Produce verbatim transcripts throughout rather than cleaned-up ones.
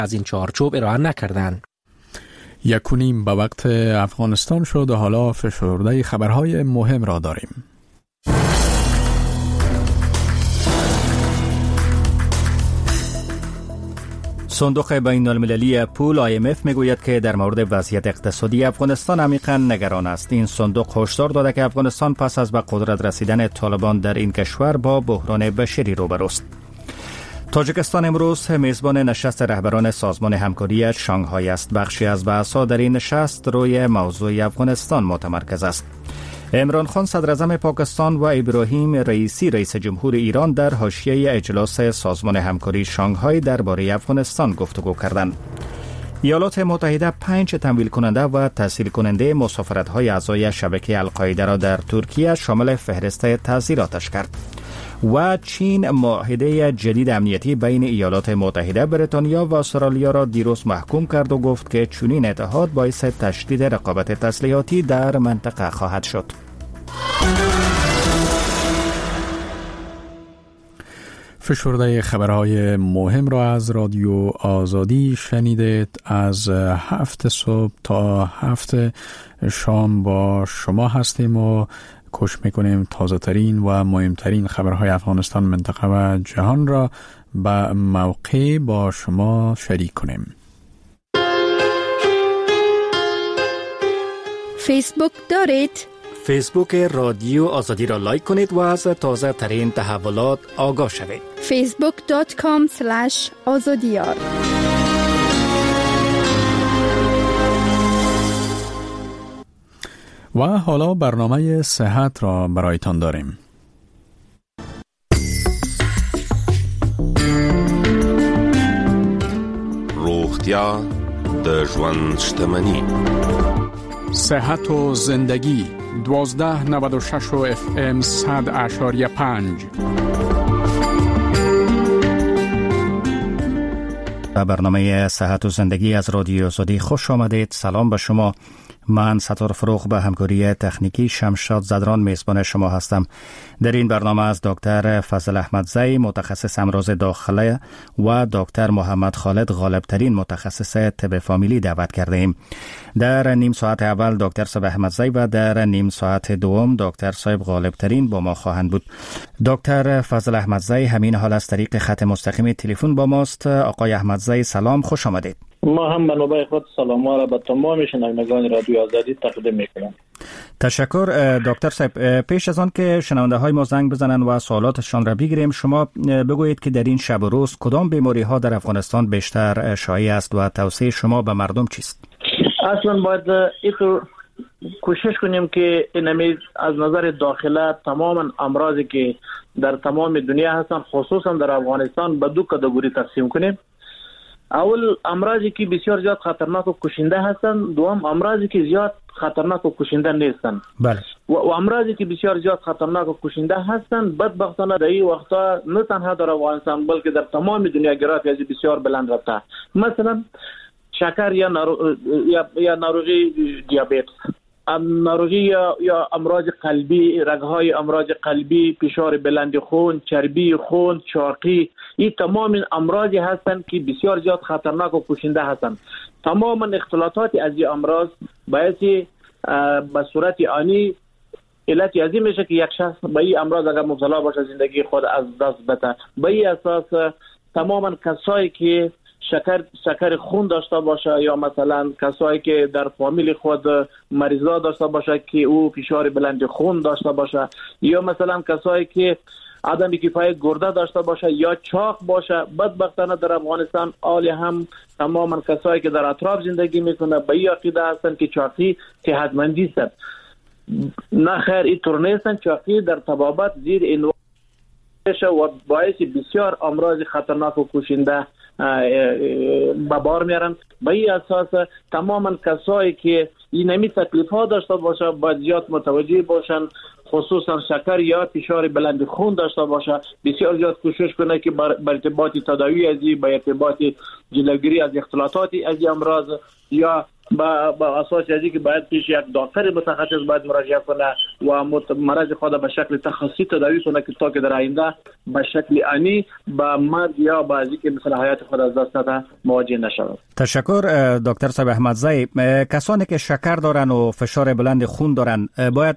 از این چارچوب ارائه نکردند. یک و نیم به وقت افغانستان شد و حالا فشرده خبرهای مهم را داریم. صندوق بین المللی پول آی ام اف میگوید که در مورد وضعیت اقتصادی افغانستان عمیقاً نگران است. این صندوق هشدار داده که افغانستان پس از به قدرت رسیدن طالبان در این کشور با بحران بشری روبروست. تاجیکستان امروز میزبان نشست رهبران سازمان همکاری شانگهای است. بخشی از بحث‌ها در این نشست روی موضوع افغانستان متمرکز است. عمران خان صدر اعظم پاکستان و ابراهیم رئیسی رئیس جمهور ایران در حاشیه اجلاس سازمان همکاری شانگهای درباره افغانستان گفتگو کردند. ایالات متحده پنج تمویل کننده و تسهیل کننده مسافرت‌های اعضای شبکه القاعده را در ترکیه شامل فهرست تعزیراتش کرد. و چین معاهده جدید امنیتی بین ایالات متحده، بریتانیا و استرالیا را دیروز محکوم کرد و گفت که چنین اتحاد باعث تشدید رقابت تسلیحاتی در منطقه خواهد شد. فشرده خبرهای مهم را از رادیو آزادی شنیدید. از هفت صبح تا هفت شام با شما هستیم و کوشش میکنیم تازه ترین و مهمترین خبرهای افغانستان، منطقه و جهان را به موقع با شما شریک کنیم. فیسبوک دارید؟ فیسبوک رادیو آزادی را لایک کنید و از تازه ترین تحولات آگاه شوید. فیسبوک دات کام اسلش آزادیار. و حالا برنامه صحت را برایتان داریم. روغتیا د ژوند شتمنی. صحت و زندگی دوازده نود و شش و اف ام صد اشاریه پنج. به برنامه صحت و زندگی از رادیو آزادی خوش آمدید. سلام به شما. من ستار فروغ به همکاری تکنیکی شمشاد زدران میزبان شما هستم. در این برنامه از دکتر فضل احمدزی متخصص امراض داخله و دکتر محمد خالد غالبترین متخصص طب فامیلی دعوت کرده ایم. در نیم ساعت اول دکتر صاحب احمدزی و در نیم ساعت دوم دکتر صاحب غالبترین با ما خواهند بود. دکتر فضل احمدزی همین حال از طریق خط مستقیم تلفن با ماست. آقای احمدزی سلام، خوش آمدید. ما هم منابع خود سلام ها را به تمام شنوندگان رادیو آزادی تقدیم میکنم. تشکر دکتر صاحب. پیش از آن که شنونده های ما زنگ بزنن و سوالاتشان را بگیریم، شما بگویید که در این شب و روز کدام بیماری ها در افغانستان بیشتر شایع است و توصیه شما به مردم چیست؟ اصلا باید اینطور کوشش کنیم که اینمی از نظر داخله تمام امراضی که در تمام دنیا هستن خصوصا در افغانستان به دو کاتگوری تقسیم کنیم. اول امراضی که بسیار زیاد خطرناک و کشنده هستند، دوم امراضی که زیاد خطرناک و کشنده نیستند. بله. و, و امراضی که بسیار زیاد خطرناک و کشنده هستند بدبختانه در این وقتا نه تنها در افغانستان بلکه در تمام دنیا گراف از بسیار بلند رفته. مثلا شکر یا نارو... یا, یا ناروغی دیابت، ناروغی یا, یا امراض قلبی، رگهای امراض قلبی، فشار بلند خون، چربی خون، چاقی، این تمام امراضی هستند که بسیار زیاد خطرناک و کشنده هستند. تمام اختلاطات از این امراض باعث به صورت آنی علت ازی میشه که یک شخص به این امراض اگر مبتلا باشه زندگی خود از دست بده. به این اساس تماما کسایی که شکر شکر خون داشته باشه یا مثلا کسایی که در فامیل خود مریضا داشته باشه که او فشار بلند خون داشته باشه یا مثلا کسایی که عدم کفایت گرده داشته باشه یا چاق باشه، بدبختانه در افغانستان آل هم تماما کسایی که در اطراف زندگی میکنه به این عقیده هستن که چاقی صحتمندی است. نه خیر، اینطور نیستن. چاقی در طبابت زیر عنوان و باعث بسیار امراض خطرناک و کشنده به بار میارن. به این اساس تماما کسایی که این نمی تکلیف ها داشته باشه باید زیاد متوجه باشن، خصوصا شکر یا فشار بلند خون داشته باشه بسیار زیاد کوشش کنه که بر ارتباط تداوی ازی، با ارتباط جلوگیری از اختلاطات از امراض یا با با اساس ازی که باید پیش یک دکتر متخصص باید مراجعه کنه و مرض خود به شکل تخصصی تداوی کنه که تا که در آینده به شکل آنی با مرگ یا با ازی که مثلا حیات خود از دست داده مواجه نشود. تشکر دکتر صاحب احمدزی. کسانی که شکر دارن و فشار بلند خون دارن باید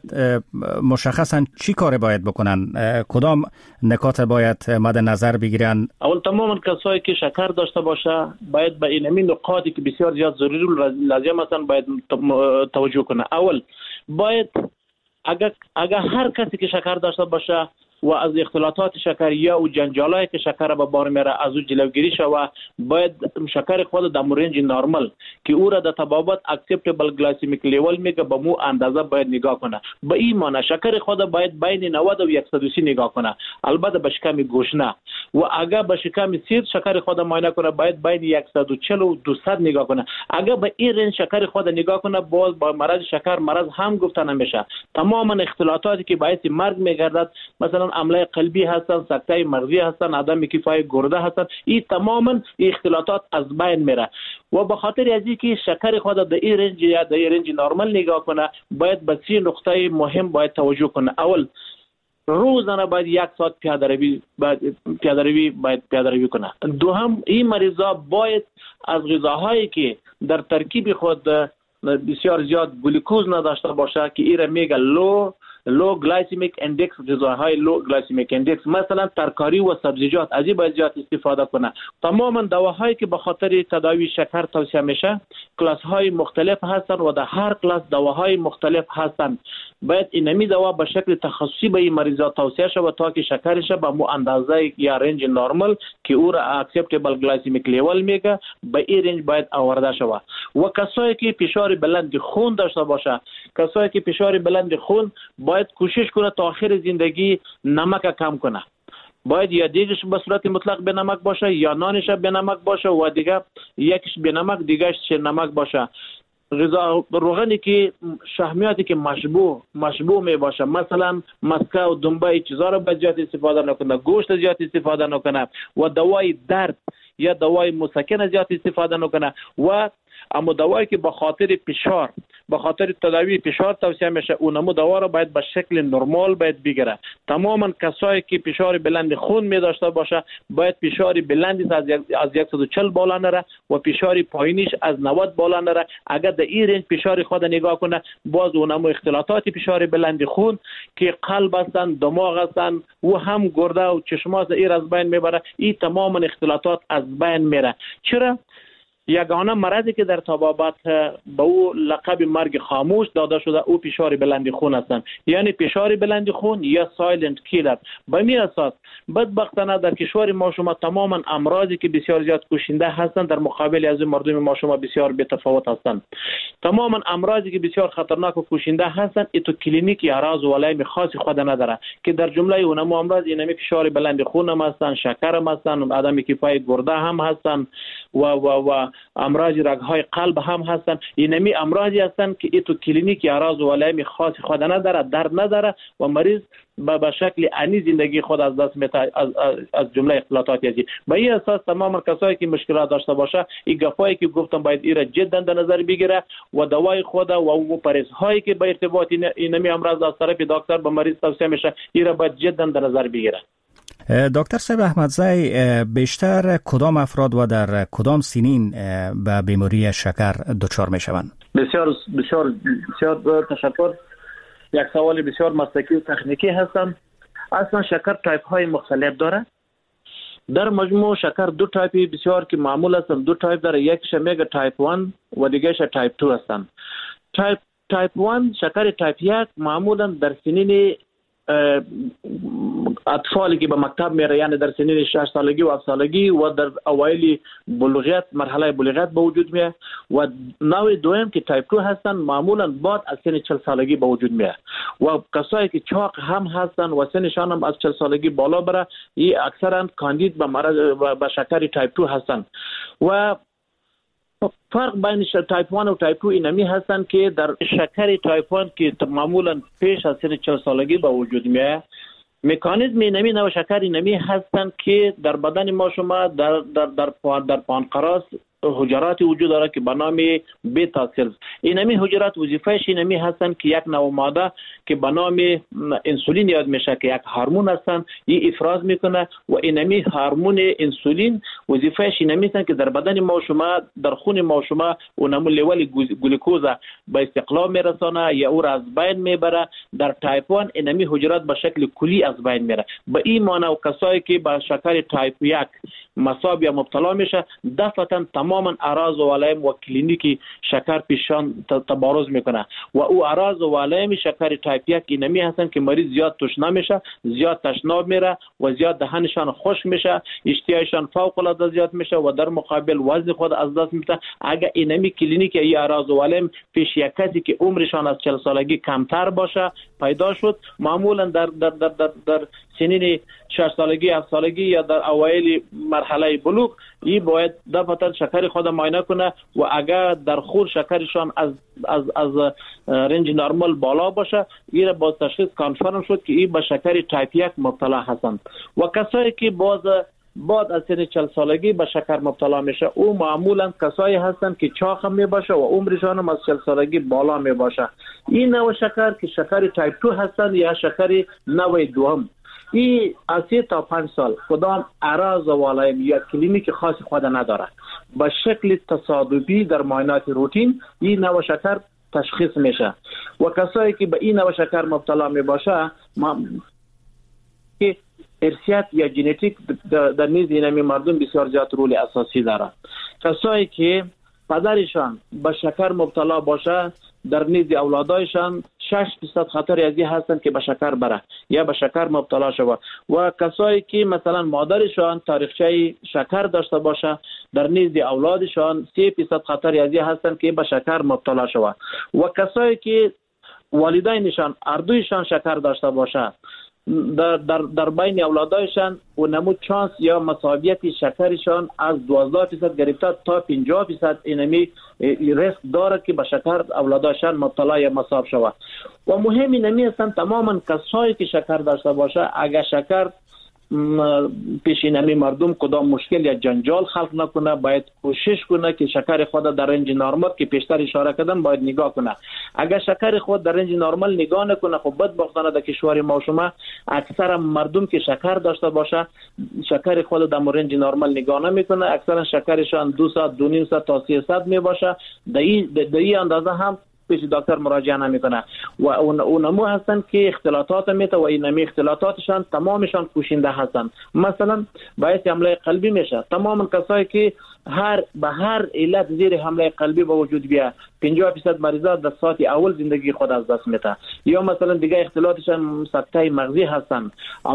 مشخصا چی کار باید بکنن؟ کدام نکات باید مد نظر بگیرن؟ اول تماما کسایی که شکر داشته باشه باید به این همین نقاطی که بسیار زیاد ضروری و لازم هستن باید توجه کنه. اول باید اگر اگر هر کسی که شکر داشته باشه و از اختلاطات شکریه و جنجالایی که شکر به بار میره از او جلوگیری شوه، باید شکر خود در رنج نرمال که او را در تبابت اکسپتبل گلایسیمیک لیول میگه به مو اندازه باید نگاه کنه. به این معنی شکر خود باید بین نود و صد و سی نگاه کنه، البته به شکم گوش نه. و اگر به شکم سیر شکر خود معاینه کنه باید بین صد و چهل و دویست نگاه کنه. اگر به این رنج شکر خود نگاه کنه باز با مرض شکر مرض هم گفته نمیشه. تماما اختلاطاتی که باعث مرگ میگردد، مثلا عمله قلبی هستن، سکته مغزی هستن، عدم کفای گرده هستن، این تماما اختلاطات از بین میره. و به خاطر از اینکه شکر خود در این رنج یا در این رنج نرمال نگاه کنه باید به سه نقطه مهم باید توجه کنه. اول روزانه باید یک ساعت پیاده روی باید پیاده روی باید پیاده روی کنه. دوم این مریضا باید از غذاهایی که در ترکیب خود بسیار زیاد گلوکوز نداشته باشه که ایره میگه لو لو گلایسیمیک اندکس، غذاهای لو گلایسیمیک اندکس، مثلا ترکاری و سبزیجات از این باید زیاد استفاده کنه. تماما دواهایی که به خاطر تداوی شکر توصیه میشه کلاس های مختلف هستن و در هر کلاس دواهای مختلف هستن. باید اینمی دوا به شکل تخصصی به این مریضا توصیه شود تا که شکرش به مو اندازه یا رنج نرمال که او را اکسپتبل گلایسیمیک لیول میگه به این رنج باید آورده شود. و کسایی که فشار بلند خون داشته باشه، کسایی که فشار بلند خون باید کوشش کنه تا آخر زندگی نمک کم کنه. باید یا دیگش به صورت مطلق به نمک باشه یا نانش به نمک باشه و دیگه یکیش به نمک دیگهش نمک باشه. غذا روغنی که شحمیاتی که مشبوع مشبوع می باشه، مثلا مسکه و دنبه چیزا رو به زیاد استفاده نکنه، گوشت زیاد استفاده نکنه و دوای درد یا دوای مسکن زیاد استفاده نکنه. و اما دوایی که به خاطر فشار به خاطر تداوی فشار توصیه میشه اونمو دوا رو باید به شکل نرمال باید بگیره. تماما کسایی که فشار بلند خون می داشته باشه باید فشار بلندی از از صد و چهل بالا نره و فشار پایینیش از نود بالا نره. اگر در این رنج فشار خود نگاه کنه باز اونمو اختلاطات فشار بلند خون که قلب هستن، دماغ هستن و هم گرده و چشماز ایر از بین میبره. این تماما اختلاطات از بین میره. چرا؟ یگانه مرضی که در طبابت به او لقب مرگ خاموش داده شده او فشار بلند خون هستند، یعنی فشار بلند خون یا سایلنت کیلر. به می اساس بدبختانه در کشور ما شما تماما امراضی که بسیار زیاد کشنده هستند در مقابل از مردم ما شما بسیار بی‌تفاوت هستند. تماما امراضی که بسیار خطرناک و کشنده هستند ای تو کلینیک یا راز و علائم خاصی خود نداره که در جمله اونم امراض اینمی فشار بلند خون هم هستند، شکر هم هستند، عدم کفای گرده هم هستند و و و امراض رگ‌های قلب هم هستند. اینمی امراضی هستند که ای تو کلینیک یا راز و علائم خاصی خود نداره، درد نداره و مریض به شکل انی زندگی خود از دست میده از, از, از جمله اختلاطات ازی. به این اساس تمام کسایی که مشکلات داشته باشه این گپایی که گفتم باید ایره جدا در نظر بگیره و دوای خود و او پرهیزهایی که به ارتباط اینمی امراض از طرف دکتر به مریض توصیه میشه ایره باید جدا در نظر بگیره. دکتر صاحب احمدزی، بیشتر کدام افراد و در کدام سنین به بیماری شکر دچار میشوند؟ بسیار بسیار بسیار تشکر. یک سوال بسیار مسلکی و تکنیکی هستم. اصلا شکر تایپ های مختلف داره. در مجموع شکر دو تایپی بسیار که معمول هستن، دو تایپ داره. یکیش میگه تایپ یک و دیگهش تایپ دو هستن. تایپ تایپ یک شکر تایپ یک معمولا در سنین اطفالی که به مکتب میره، یعنی در سنین شش سالگی و هفت سالگی و در اوایل بلوغیت مرحله بلوغیت به وجود میاد. و نوع دوم که تایپ دو هستن معمولا بعد از سن چهل سالگی به وجود میاد و کسایی که چاق هم هستن و سنشان هم از چهل سالگی بالا بره این اکثرا کاندید به مرض به شکر تایپ دو هستن. و فرق بین تایپ یک و تایپ دو اینمی هستن که در شکر تایپ یک که معمولا پیش از سن چهل سالگی به وجود میاد، مکانیزم اینمی نوع شکر اینمی هستن که در بدن ما شما در در در در پانکراس حجرات وجود داره که به نام بیتا سلز. اینمی حجرات وظیفه‌اش اینمی هستن که یک نوع ماده که به نام انسولین یاد میشه که یک هورمون هستن، این افراز میکنه و اینمی هورمون انسولین وظیفه‌اش اینمی هستن که در بدن ما شما در خون ما شما اونمو لیول گلوکوز به استقلال میرسانه یا او را از بین میبره. در تایپ یک اینمی حجرات به شکل کلی از بین میره. به این معنی و کسایی که با شکر تایپ یک مصاب یا مبتلا میشه دفعتا تماما اعراض و علائم و کلینیکی شکر پیشان تبارز میکنه و او اعراض و علائم شکر تایپ یک اینمی هستن که مریض زیاد تشنه میشه، زیاد تشناب میره و زیاد دهنشان خشک میشه، اشتیایشان فوق العاده زیاد میشه و در مقابل وزن خود از دست میده. اگر اینمی کلینیک ای اعراض و علائم پیش یک کسی که عمرشان از چهل سالگی کمتر باشه پیدا شد، معمولا در در در در, در سنین شش سالگی، هفت سالگی یا در اوایل مرحله بلوغ، این باید دفعتا شکر خود معاینه کنه و اگر در خون شکرشان از از از رنج نرمال بالا باشه، این با تشخیص کانفرم شد که این به شکر تایپ یک مبتلا هستند. و کسایی که باز بعد از سن چهل سالگی به شکر مبتلا میشه، او معمولا کسایی هستند که چاق می باشه و عمرشان هم از چهل سالگی بالا می باشه. این نوع شکر که شکر تایپ دو هستند یا شکر نوع دوم، این از سه تا پنج سال کدام اعراض و علائم یا کلینیک خاص خود نداره. به شکل تصادفی در معاینات روتین این نوع شکر تشخیص میشه و کسایی که به این نوع شکر مبتلا می باشه که ارثیات یا ژنتیک در نیز اینمی مردم بسیار زیاد رول اساسی داره. کسایی که پدرشان به شکر مبتلا باشه در نیز اولادایشان شش درصد خطر از این هستند که به شکر بره یا به شکر مبتلا شود و کسایی که مثلا مادرشان تاریخچه شکر داشته باشه در نیز اولادشان سه درصد خطر از این هستند که به شکر مبتلا شود و کسایی که والدینشان اردویشان شکر داشته باشه در در در بین اولادایشان و نمود چانس یا مساویت شکرشان از دوازده درصد گرفته تا پنجاه درصد اینمی ریسک داره که به شکر اولادایشان مبتلا یا مصاب شود. و مهم اینمی هستند تماما کسایی که شکر داشته باشه اگر شکر پیشینمی مردم کدام مشکل یا جنجال خلق نکنه، باید کوشش کنه که شکر خود در رنج نرمال که پیشتر اشاره کردم باید نگاه کنه. اگر شکر خود در رنج نرمال نگاه نکنه، خب بدبختانه در کشور ما شما اکثر مردم که شکر داشته باشه شکر خود در رنج نرمال نگاه نمیکنه، اکثرا شکرشان دویست دو نیم صد تا سیصد می باشه. در این اندازه هم پیش دکتر مراجعه نمیکنه و اونمو هستن که اختلاطات میته و اینمی اختلاطاتشان تمامشان کوشنده هستن. مثلا باعث حمله قلبی میشه. تمام کسایی که هر به هر علت زیر حمله قلبی به وجود بیاد پنجاه درصد مریضا در ساعت اول زندگی خود از دست میده. یا مثلا دیگه اختلاطشان سکته مغزی هستن،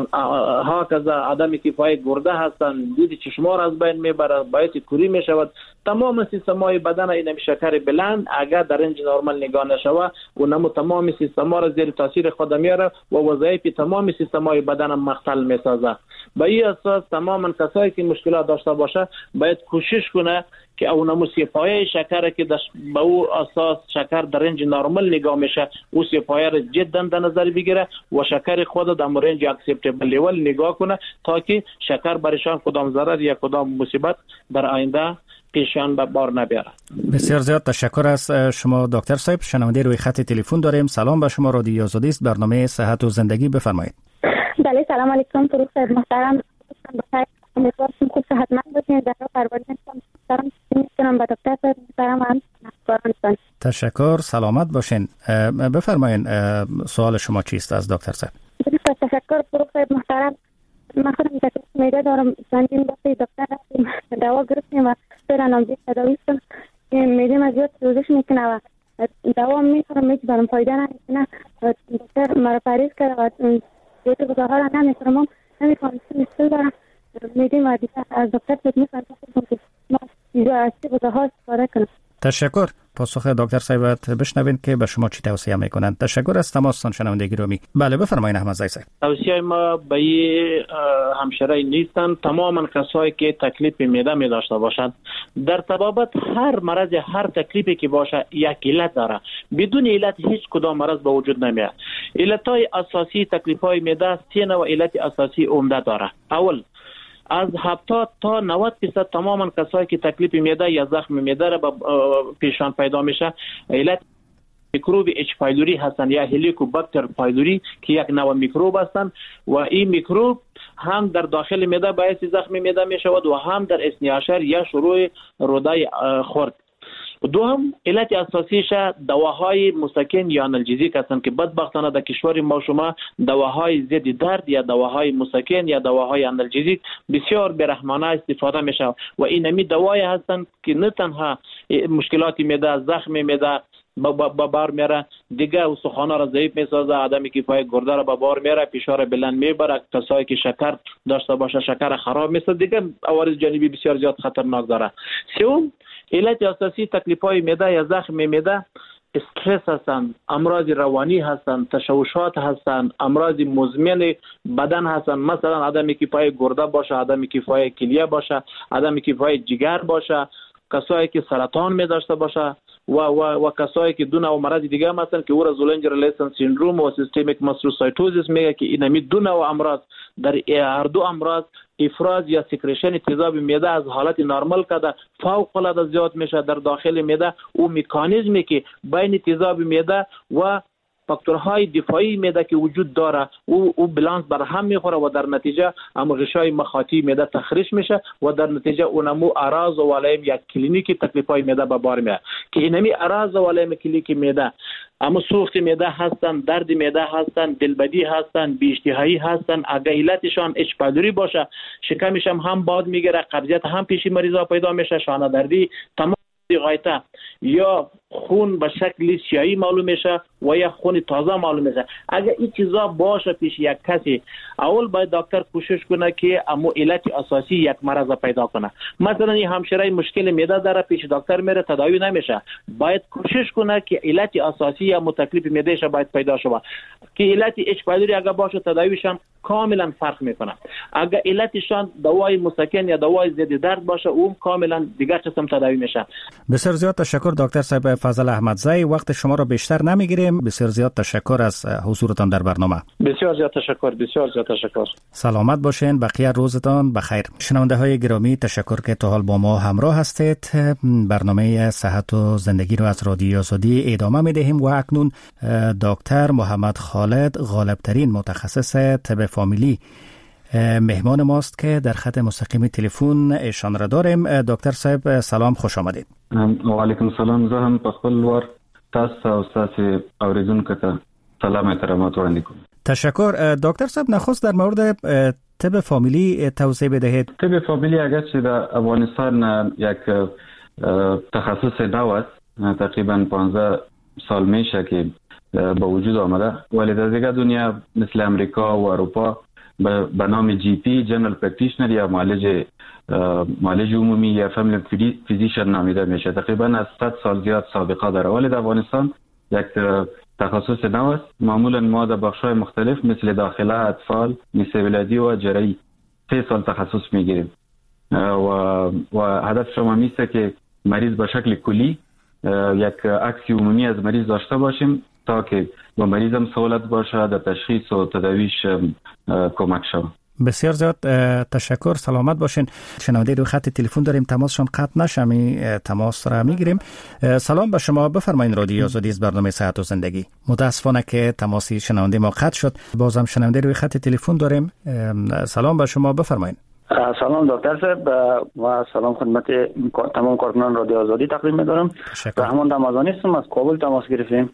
ها کذا عدم کفایت گرده هستن، دید چشمار از بین میبره، باعث کوری میشود. تمام سیستم‌های بدن اینمی شکر بلند اگر در رنج نرمال نگاه نشود اونم تمام سیستم‌ها را زیر تاثیر خود میاره و وظایف تمام سیستم‌های بدن مختل میسازه. به این اساس تماما کسایی که مشکلات داشته باشه باید کوشش کنه که اونم سیپایه شکر که به او اساس شکر در رنج نرمال نگاه میشه او سیپایه را جدا در نظر بگیره و شکر خود در رنج اکسپتبل لیول نگاه کنه تا که شکر برشان کدام ضرر یا کدام مصیبت در آینده پیشان به بار نبیاره. بسیار زیاد تشکر از شما دکتر صاحب. شنونده روی خط تلفن داریم. سلام به شما، رادیو آزادی است، برنامه صحت و زندگی، بفرمایید. بله سلام علیکم. فروغ صاحب محترم، بخیر، امیدوارم خوب صحتمند باشین. در پروانه هستم، میتونم با دکتر صاحب محترم هم کاران. تشکر، سلامت باشین. بفرمایید سوال شما چیست از دکتر صاحب؟ تشکر فروغ صاحب محترم. من خودم تکلیف معده دارم، چندین دفعه دکتر رفتیم، دوا گرفتیم و فعلا نامزد تداوی شدم که معده من زیاد سوزش میکنه و دوا میخورم هیچ برام فایده نمیکنه. دکتر مرا پریز کرده و دیگه غذاها را نمیخورم، نمیخوام استرس دارم معده ما. دیگه از دکتر فکر میکنم که ما دیگه از غذاها استفاده کنم. تشکر. پاسخ دکتر صاحب بشنوین که به شما چی توصیه میکنند. تشکر از تماستان شنونده گرامی. بله بفرمایید احمد زی صاحب. توصیه ما به همشهری نیستن تماما کسایی که تکلیف معده می داشته باشند. در طبابت هر مرض هر تکلیفی که باشه یک علت داره، بدون علت هیچ کدام مرض به وجود نمیاد. علتهای اساسی تکلیف‌های معده سه نوع علت اساسی عمده داره. اول از هفتاد تا نود درصد تماما کسایی که تکلیف معده یا زخم معده را به پیشان پیدا میشه علت میکروب اچ پایلوری هستند یا هلیکوباکتر پایلوری که یک نوع میکروب هستند و این میکروب هم در داخل معده باعث زخم معده می شود و هم در اثنی عشر یا شروع روده خورد. دوم علت اساسیش دواهای مسکن یا آنالژیک هستند که بدبختانه در کشور ما شما دواهای ضد درد یا دواهای مسکن یا دواهای آنالژیک بسیار بی‌رحمانه استفاده میشه و اینمی دوایی هستند که نه تنها مشکلات معده زخم معده با بار میره دیگه استخوان‌ها را ضعیف میسازه، عدم کفایت گرده را به بار میره، فشار بلند میبره، کسایی که شکر داشته باشه شکر خراب میشه، دیگه عوارض جانبی بسیار زیاد خطرناک داره. سوم علت اساسی تکلیف‌های معده یا زخم معده استرس هستند، امراض روانی هستند، تشوشات هستند، امراض مزمن بدن هستند، مثلا عدم کفایت گرده باشه، عدم کفایت کلیه باشه، عدم کفایت جگر باشه، کسایی که سرطان می داشته باشه و و و کسایی که دو نوع مرض دیگه هم هستن که اورا زولنجر لیسن سیندروم و سیستمیک ماستروسایتوزیس میگه که اینمی دو نوع امراض در هر دو امراض افراز یا سکریشن تیزاب معده از حالت نرمال کده فوق العاده زیاد میشه در داخل معده. او مکانیزمی که بین تیزاب معده و فاکتورهای دفاعی معده که وجود داره او او بالانس بر هم میخوره و در نتیجه هم غشای مخاطی معده تخریش میشه و در نتیجه اونمو اعراض و علائم یک کلینیکی تکلیفای معده به بار میاد که اینمی اعراض و علائم کلینیکی معده اما سوخت معده هستن، درد معده هستن، دلبدی هستن، بی اشتهایی هستن. اگه علتشان اچ پایلوری باشه شکمش هم هم باد میگیره، قبضیت هم پیش مریضا پیدا میشه، شانه دردی تمام غایطه یا خون به شکل سیاهی معلوم میشه و یا خون تازه معلوم میشه. اگر این چیزا باشه پیش یک کسی اول باید دکتر کوشش کنه که امو علت اساسی یک مرض پیدا کنه. مثلا این همشیره مشکل معده داره پیش دکتر میره تداوی نمیشه، باید کوشش کنه که علت اساسی یا متکلیف معدهش باید پیدا شه که علت اچ پایلوری اگر باشه تداویشان کاملا فرق میکنه. اگر علتشان دوای مسکن یا دوای ضد درد باشه اون کاملا دیگر قسم تداوی میشه. بسیار زیاد تشکر دکتر صاحب فضل احمدزی، وقت شما را بیشتر نمیگیریم. بسیار زیاد تشکر از حضورتان در برنامه. بسیار زیاد تشکر. بسیار زیاد تشکر. سلامت باشین، بقیه روزتان بخیر. شنونده های گرامی تشکر که تا حال با ما همراه هستید. برنامه صحت و زندگی رو از رادیو آزادی ادامه میدهیم و اکنون دکتر محمد خالد غالبترین متخصص طب فامیلی مهمان ماست که در خط مستقیم تلفن ایشان را داریم. دکتر صاحب سلام، خوش آمدید. و علیکم سلام. زه هم په خپل ور تاسو او تاسو اوریدونکو ته سلام احترامات وړاندې کوم. تشکر. دکتر صاحب نخست در مورد طب فامیلی توضیح بدهید. طب فامیلی اگر چې در افغانستان یک تخصص نو است، تقریبا پانزده سال میشه که به وجود آمده، ولی در دیگر دنیا مثل امریکا و اروپا به نام جی پی جنرال پرکتیشنر یا معالج معالج عمومی یا فامیلی فیزیشن نامیده میشه. تقریبا از صد سال زیاد سابقه داره، ولی در افغانستان یک تخصص نو است. معمولا ما در بخش‌های مختلف مثل داخله، اطفال، نساء ولادی و جراحی سه سال تخصص میگیریم و و هدف شما میسته که مریض به شکل کلی یک عکس عمومی از مریض داشته باشیم تا که با مریض هم سهولت باشه در تشخیص و تداویش کمک شود. بسیار زیاد تشکر. سلامت باشین. شنونده رو خط تلفن داریم، تماسشون قطع نشه، می تماس را میگیریم. سلام به شما، بفرمایید. رادیو آزادی از برنامه صحت و زندگی. متاسفانه که تماسی شنونده ما قطع شد. بازم شنونده رو خط تلفن داریم. سلام به شما، بفرمایید. سلام دکتر صاحب و سلام خدمت تمام کارکنان رادیو آزادی تقدیم می‌دارم. رحمان رمضانی هستم، از کابل تماس گرفتیم.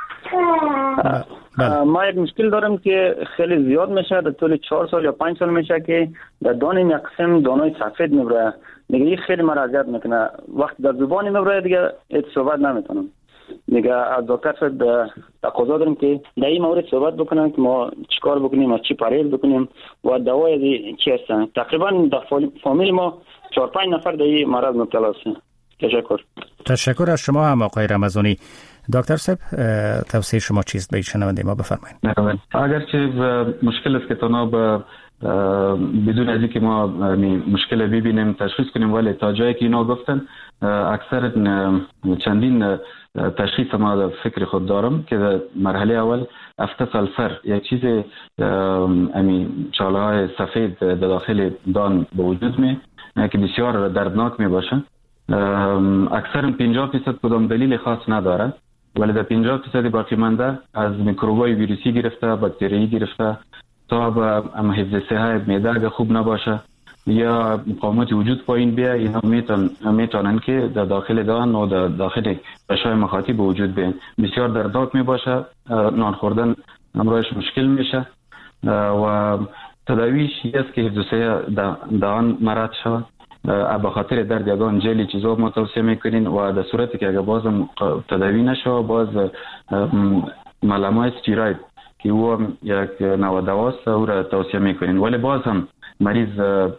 ما یک مشکل دارم که خیلی زیاد میشه، در طول چهار سال یا پنج سال میشه که در دانه یک قسم دانای سفید میبره. دیگه این خیلی مرا اذیت میکنه. وقتی در زبانی میبره دیگه هیچ صحبت نمیتونم. دیگه از دکتر صاحب تقاضا داریم که در این مورد صحبت بکنن که ما چیکار بکنیم، از چی پرهیز بکنیم و دوای چی هستن. تقریبا در فامیل ما چهار پنج نفر در این مرض مبتلا هستن. تشکر. تشکر از شما هم آقای رمضانی. دکتر صاحب توصیه شما چیست به شنونده ما؟ بفرمایید. اگر چه مشکل است که تنها به بدون از اینکه ما مشکل ببینیم تشخیص کنیم، ولی تا جایی که اینا گفتن اکثر چندین تشخیص ما در فکر خود دارم که در مرحله اول هفت سلفر یک چیز امی چاله های سفید در داخل دان به وجود می که بسیار دردناک می باشه. اکثر پنجاه درصد کدام دلیل خاص نداره، ولی در پنجاه درصد باقی مانده از میکروبای ویروسی گرفته، باکتری گرفته تا به حفظ صحت معده اگه خوب نباشه یا مقاومت وجود پایین بیه، اینا میتون میتونن که در داخل دهان و در داخل غشای مخاطی به وجود بیان. بسیار دردناک می باشه، نان خوردن امروزش مشکل میشه و تداویش است که حفظ صحت دهان مرد شود. به خاطر درد یگان جلی چیزا ما توصیه میکنین و در صورتی که اگه بازم تداوی نشه باز ملامای استیروید که او یک نوع دواست او را توصیه میکنین، ولی باز هم مریض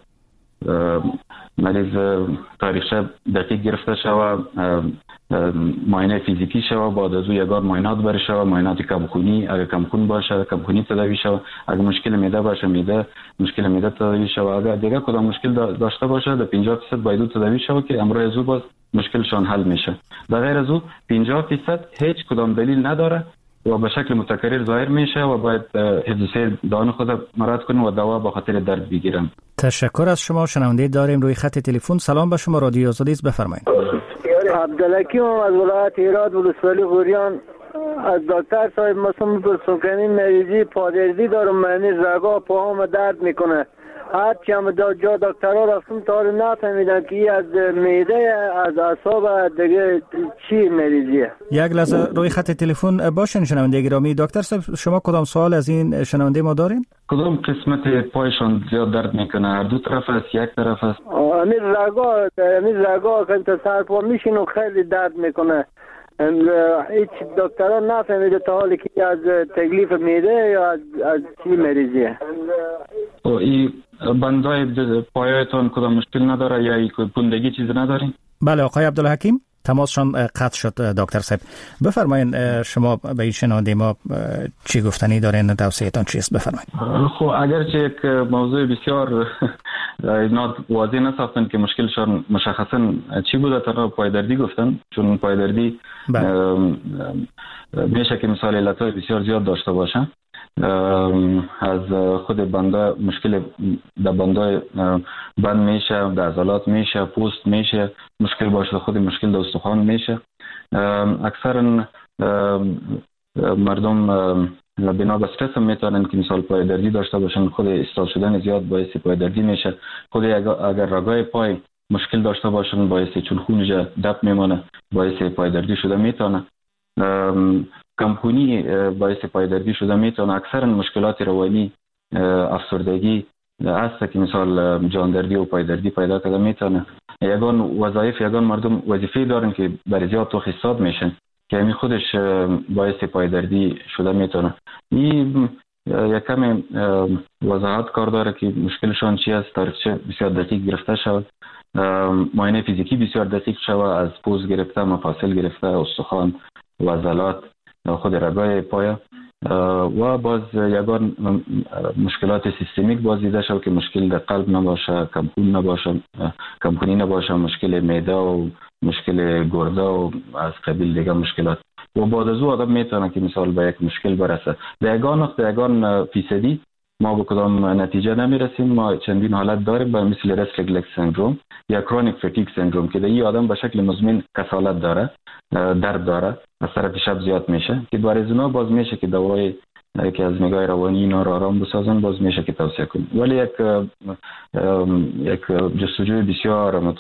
مریض تاریخچه دقیق گرفته شوه، معاینه فیزیکی شوه، بعد از او یگان معاینات بر شوه، معاینات کمخونی اگه کمخون باشه کمخونی تداوی شوه، اگه مشکل معده باشه معده مشکل معده تداوی شوه، اگه دیگه کدام مشکل داشته باشه در پنجاه درصد باید تداوی شوه که امروز از او باز مشکلشان حل میشه. در غیر از او پنجاه درصد هیچ کدام دلیل نداره و به شکل متکرر ظاهر میشه و باید حفظ دهان خود مراد کنیم و دوا به خاطر درد بگیرن. تشکر از شما. شنونده داریم روی خط تلفن. سلام به شما، رادیو آزادی است، بفرمایید. عبدالحکیم از ولایت هرات ولسوالی غوریان. از دکتر صاحب مثلا میپرسم که این مریضی پادردی دارم، معنی رگا پاهم درد میکنه، هرچی هم دا جا دکترها رفتم تا رو نفهمیدن که این از معده از اعصاب دیگه چی مریضیه. یک لحظه روی خط تلفن باشین شنونده گرامی. دکتر صاحب شما کدام سوال از این شنونده ما دارین؟ کدام قسمت پایشان زیاد درد میکنه؟ هر دو طرف است یک طرف است؟ امیر رگا امیر رگا که تا سر پا میشینه خیلی درد میکنه. هیچ دکترها نفهمیده تا حالی که از تکلیف معده یا از, از چی مریضیه. او این بندای پایتون کدام مشکل نداره یا ای پوندگی چیز ندارین؟ بله آقای عبدالحکیم تماسشان قطع شد. دکتر صاحب بفرمایید شما به این شنونده ما چی گفتنی دارین، توصیه‌تان چیست؟ بفرمایید. خب اگرچه یک موضوع بسیار اینا واضح نساختن که مشکلشان مشخصا چی بوده، تا پایدردی گفتن، چون پایدردی میشه که مثال علتهای بسیار زیاد داشته باشه. از خود بنده مشکل در بنده بند میشه، در عضلات میشه، پوست میشه مشکل باشه، خود مشکل در استخوان میشه. اکثرا مردم بنا به استرس هم میتونن که مثال پای دردی داشته باشن، خود استال شدن زیاد باعث پای دردی میشه. خود اگر رگای پای مشکل داشته باشن باعث چون خونش دب میمونه باعث پای دردی شده میتونه. کمخونی باعث پایدردی شده میتونه. اکثرا مشکلات روانی افسردگی است که مثال جاندردی و پایدردی پیدا کرده میتونه. یگان وظایف یگان مردم وظیفه دارن که برای زیاد تو حساب میشن که همین خودش باعث پایدردی شده میتونه. این یک کمی وضاحت کار داره که مشکلشان چی است، تاریخچه بسیار دقیق گرفته شود، معاینه فیزیکی بسیار دقیق شود، از پوست گرفته مفاصل گرفته استخوان و عضلات خود رگای پای و باز یگان مشکلات سیستمیک باز دیده شد که مشکل در قلب نباشه، کمخون نباشه، کمخونی نباشه، مشکل معده و مشکل گرده و از قبیل دیگه مشکلات. و بعد از او آدم میتونه که مثال به یک مشکل برسه. در یگان وقت در یگان فیصدی ما به کدام نتیجه نمیرسیم. ما چندین حالت داریم به مثل رست ریفلکس سندروم یا کرونیک فتیگ سندروم که در این آدم به شکل مزمن کسالت داره، درد داره، از طرف شب زیاد میشه که برای اونا باز میشه که دوای که از نگاه روانی اینا رو آرام بسازن باز میشه که توصیه کنیم. ولی یک یک جستجوی بسیار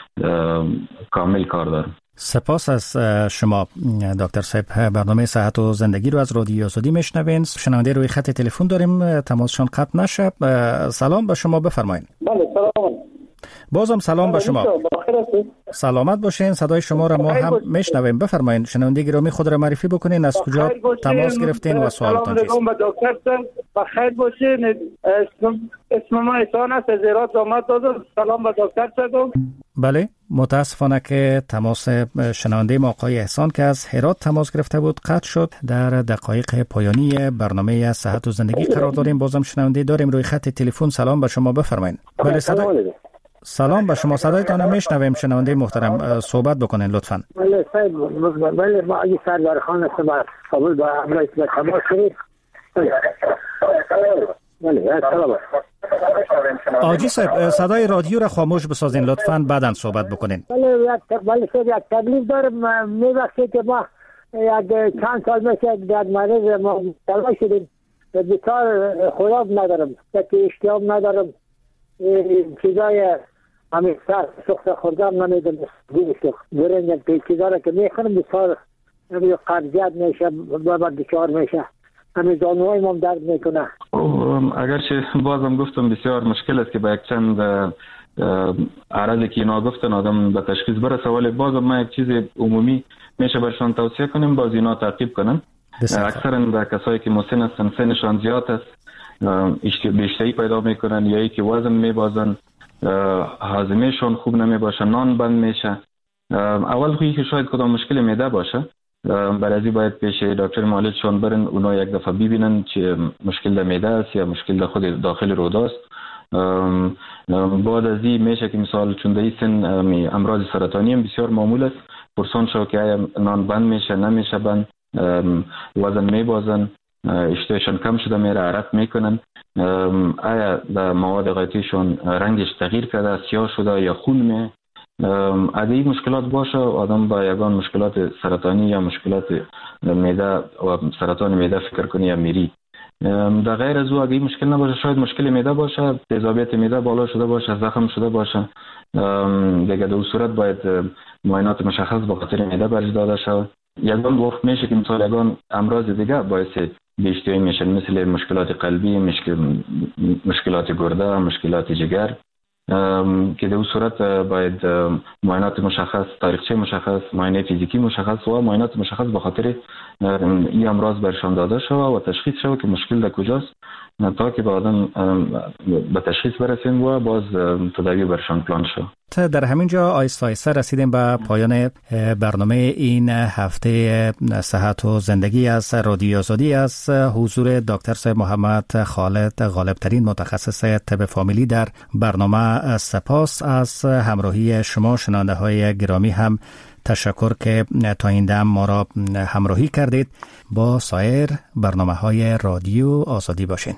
کامل کار داره. سپاس از شما دکتر صاحب. برنامه صحت و زندگی رو از رادیو آزادی میشنوین. شنونده روی خط تلفن داریم، تماسشان قطع نشه. سلام به شما، بفرمایید. بله سلام. بازم سلام به شما. سلامت باشین. صدای شما را ما هم میشنویم. بفرمایید شنونده گرامی خود را معرفی بکنین، از کجا تماس گرفتین و سوالتان چیست؟ سلام علیکم دکتر صاحب، بخیر باشین. اسم ما احسان است، از هرات آمد دادم. سلام به دکتر صاحب. بله متاسفانه که تماس شنونده ما آقای احسان که از هرات تماس گرفته بود قطع شد. در دقایق پایانی برنامه صحت و زندگی قرار داریم. بازم شنونده داریم روی خط تلفن. سلام به شما، بفرمایید. بله صدا سلام به شما، صدایتان میشنویم. شنونده محترم صحبت بکنین لطفاً. بله صاحب، بله ما علی سردار خان هستم از کابل با امروز به تماس شدید. بله سلام. آجی صاحب صدای رادیو را خاموش بسازین لطفاً، بعداً صحبت بکنین. بله بله صاحب، یک تکلیف دارم. می وقتی که ما یک چند سال میشه در مرض ما مبتلا شدیم، بیکار خوراک ندارم، که اشتیاق ندارم، چیزای همین سر سخت خوردم نمیدم، برنج که چیزا را که میخورم بسیار قرضیت میشه و دچار میشه، همین زانوهای ما درد میکنه. اگرچه بازم گفتم بسیار مشکل است که با یک چند عرضی که اینا گفتن آدم به تشخیص برسه، ولی بازم ما یک چیز عمومی میشه برشان توصیه کنیم، باز اینا تعقیب کنن. اکثرا در کسایی که مسن هستن سنشان زیاد است، بیشتری پیدا میکنن یا ای که وزن میبازن، هاضمهشون خوب نمیباشه، نان بند میشه. اول خویی که شاید کدام مشکل معده باشه، برای باید پیش دکتر معالجشون برن، اونا یک دفعه ببینن چه مشکل در معده است یا مشکل در خود داخل روده است. بعد از این میشه که مثال چون در این سن امراض سرطانی هم بسیار معمول است، پرسان شو که آیا نان بند میشه نمیشه بند، وزن میبازن، اشتهاشون کم شده میره، عرق میکنن، آیا در مواد غذاییشون رنگش تغییر کرده، سیاه شده یا خون می. اگه این مشکلات باشه آدم با یگان مشکلات سرطانی یا مشکلات معده و سرطان معده فکر کنه یا میری. در غیر از او اگه این مشکل نباشه، شاید مشکل معده باشه، تیزابیت معده بالا شده باشه، زخم شده باشه، دیگه در اون صورت باید معاینات مشخص به خاطر معده برش داده شود. یگان وقت میشه که مثال یگان امراض دیگه باعث بیشتری میشن، مثل مشکلات قلبی، مشکل مشکلات گرده، مشکلات جگر، که در اون صورت باید معاینات مشخص، تاریخچه مشخص، معاینه فیزیکی مشخص و معاینات مشخص به خاطر این امراض برشان داده شود و تشخیص شود که مشکل در کجاست، تا که به آدم به تشخیص برسیم و باز تداوی برشان پلان شود. در همین جا آیسته آیسته رسیدیم به پایان برنامه این هفته صحت و زندگی از رادیو آزادی. از حضور دکتر صاحب محمد خالد غالبترین متخصص طب فامیلی در برنامه سپاس. از همراهی شما شنونده های گرامی هم تشکر که تا این دم ما را همراهی کردید. با سایر برنامه های رادیو آزادی باشین.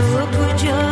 تو کجا